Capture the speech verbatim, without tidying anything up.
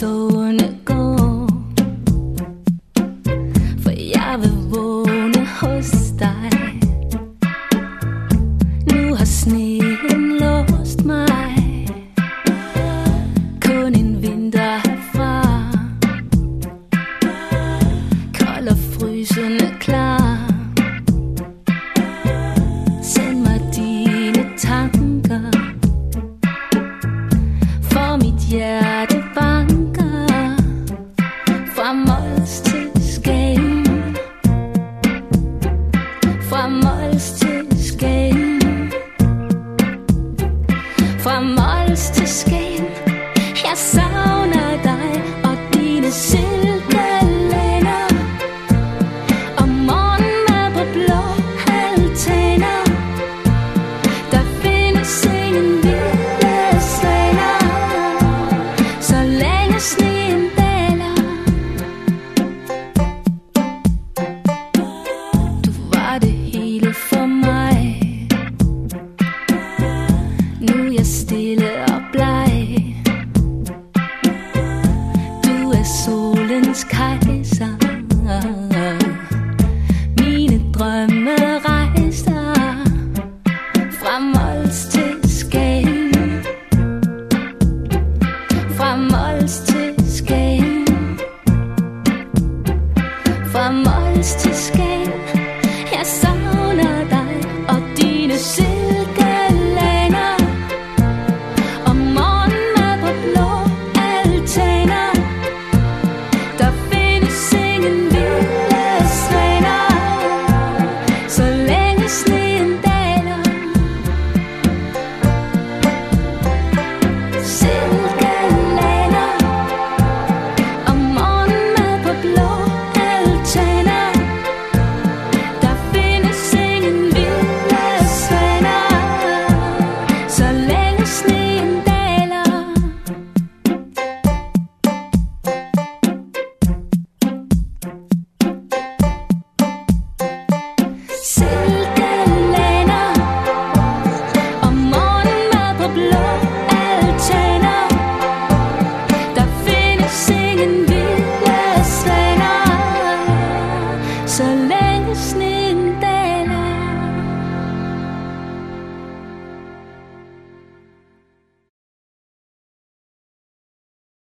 tågene går, for jeg vil vågne hos dig. Nu har sneen låst mig, kun en vinter herfra, kold og frysende klar. Send mig dine tanker, for mit hjerte banker fra Mols til Skagen, fra Mols til Skagen, fra Mols til Skagen. Jeg savner